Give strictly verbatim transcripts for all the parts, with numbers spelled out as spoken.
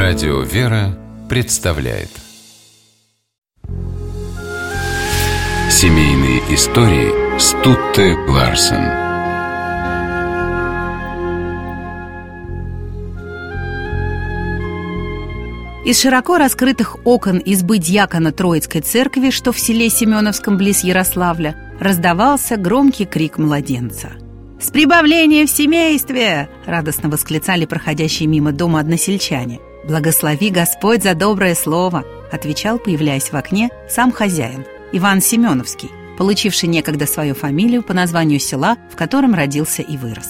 Радио «Вера» представляет Семейные истории Стутте Ларсен. Из широко раскрытых окон избы дьякона Троицкой церкви, что в селе Семеновском близ Ярославля, раздавался громкий крик младенца. «С прибавлением в семействе!» — радостно восклицали проходящие мимо дома односельчане. «Благослови Господь за доброе слово!» — отвечал, появляясь в окне, сам хозяин, Иван Семеновский, получивший некогда свою фамилию по названию села, в котором родился и вырос.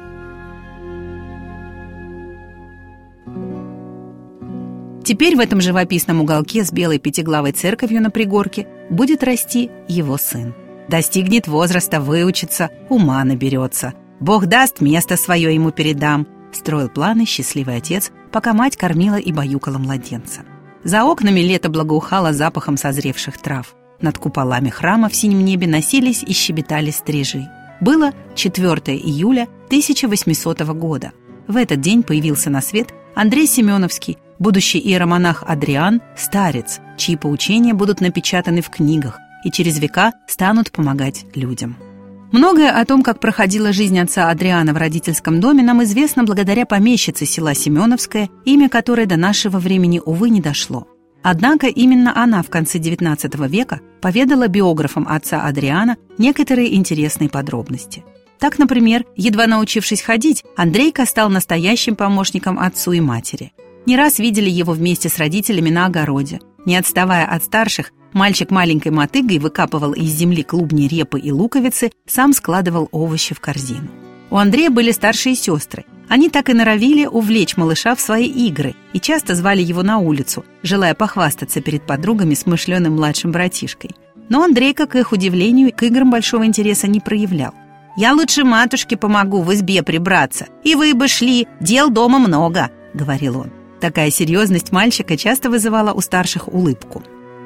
Теперь в этом живописном уголке с белой пятиглавой церковью на пригорке будет расти его сын. Достигнет возраста, выучится, ума наберется. Бог даст, место свое ему передам. Строил планы счастливый отец, пока мать кормила и баюкала младенца. За окнами лето благоухало запахом созревших трав. Над куполами храма в синем небе носились и щебетали стрижи. Было четвёртого июля тысяча восьмисотого года. В этот день появился на свет Андрей Семеновский, будущий иеромонах Адриан, старец, чьи поучения будут напечатаны в книгах и через века станут помогать людям. Многое о том, как проходила жизнь отца Адриана в родительском доме, нам известно благодаря помещице села Семеновское, имя которой до нашего времени, увы, не дошло. Однако именно она в конце девятнадцатого века поведала биографам отца Адриана некоторые интересные подробности. Так, например, едва научившись ходить, Андрейка стал настоящим помощником отцу и матери. Не раз видели его вместе с родителями на огороде. Не отставая от старших, мальчик маленькой мотыгой выкапывал из земли клубни репы и луковицы, сам складывал овощи в корзину. У Андрея были старшие сестры. Они так и норовили увлечь малыша в свои игры и часто звали его на улицу, желая похвастаться перед подругами смышленым младшим братишкой. Но Андрейка, к их удивлению, к играм большого интереса не проявлял. «Я лучше матушке помогу в избе прибраться, и вы бы шли, дел дома много», — говорил он. Такая серьезность мальчика часто вызывала у старших улыбку.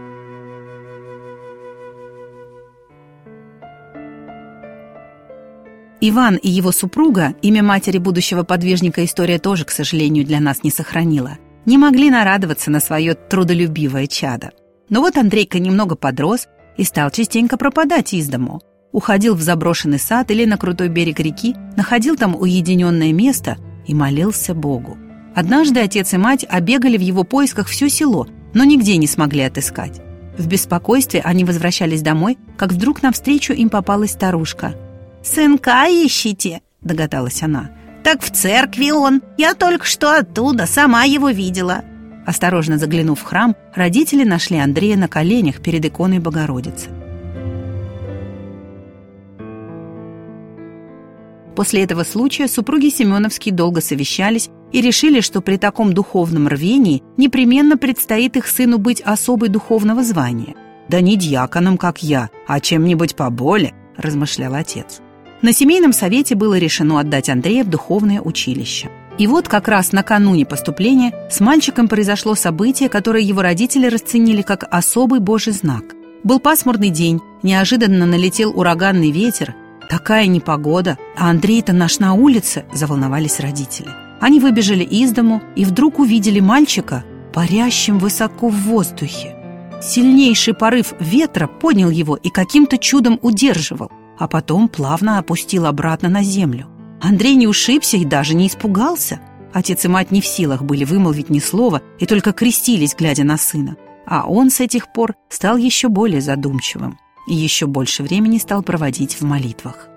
Иван и его супруга, имя матери будущего подвижника история тоже, к сожалению, для нас не сохранила, не могли нарадоваться на свое трудолюбивое чадо. Но вот Андрейка немного подрос и стал частенько пропадать из дому. Уходил в заброшенный сад или на крутой берег реки, находил там уединенное место и молился Богу. Однажды отец и мать обегали в его поисках все село, но нигде не смогли отыскать. В беспокойстве они возвращались домой, как вдруг навстречу им попалась старушка. «Сынка ищите», — догадалась она. «Так в церкви он, я только что оттуда, сама его видела». Осторожно заглянув в храм, родители нашли Андрея на коленях перед иконой Богородицы. После этого случая супруги Семеновские долго совещались и решили, что при таком духовном рвении непременно предстоит их сыну быть особой духовного звания. «Да не дьяконом, как я, а чем-нибудь поболее», — размышлял отец. На семейном совете было решено отдать Андрея в духовное училище. И вот как раз накануне поступления с мальчиком произошло событие, которое его родители расценили как особый Божий знак. Был пасмурный день, неожиданно налетел ураганный ветер. «Такая непогода, а Андрей-то наш на улице», — заволновались родители. Они выбежали из дому и вдруг увидели мальчика, парящим высоко в воздухе. Сильнейший порыв ветра поднял его и каким-то чудом удерживал, а потом плавно опустил обратно на землю. Андрей не ушибся и даже не испугался. Отец и мать не в силах были вымолвить ни слова и только крестились, глядя на сына. А он с этих пор стал еще более задумчивым и еще больше времени стал проводить в молитвах.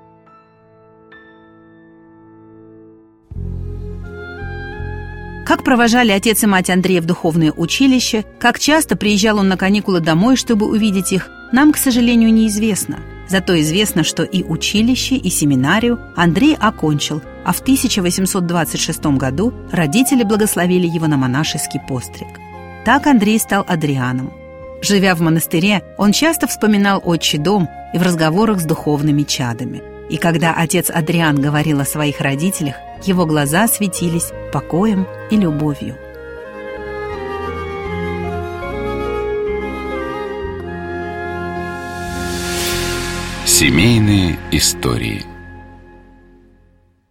Как провожали отец и мать Андрея в духовное училище, как часто приезжал он на каникулы домой, чтобы увидеть их, нам, к сожалению, неизвестно. Зато известно, что и училище, и семинарию Андрей окончил, а в тысяча восемьсот двадцать шестом году родители благословили его на монашеский постриг. Так Андрей стал Адрианом. Живя в монастыре, он часто вспоминал отчий дом и в разговорах с духовными чадами. И когда отец Адриан говорил о своих родителях, его глаза светились покоем и любовью. Семейные истории.